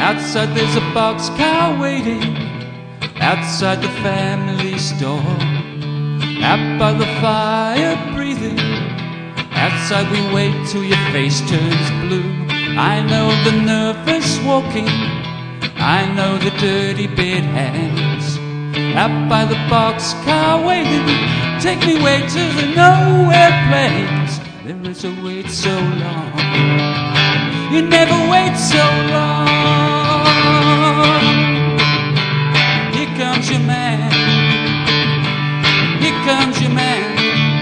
Outside there's a boxcar waiting, outside the family store. Out by the fire breathing, outside we wait till your face turns blue. I know the nervous walking, I know the dirty bed hands. Out by the boxcar waiting, take me way to the nowhere place. There is a wait so long, you never wait so long. Here comes your man, here comes your man,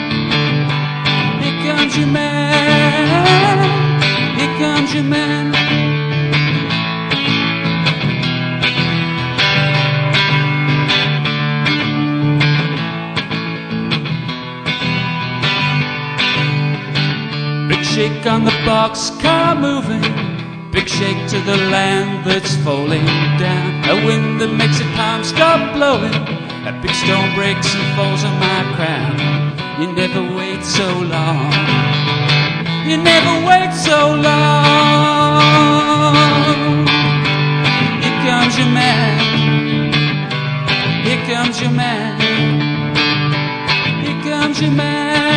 here comes your man, here comes your man. Big shake on the boxcar moving, big shake to the land that's falling down. A wind that makes the palm stop blowing, a big stone breaks and falls on my crown. You never wait so long, you never wait so long. Here comes your man, here comes your man, here comes your man.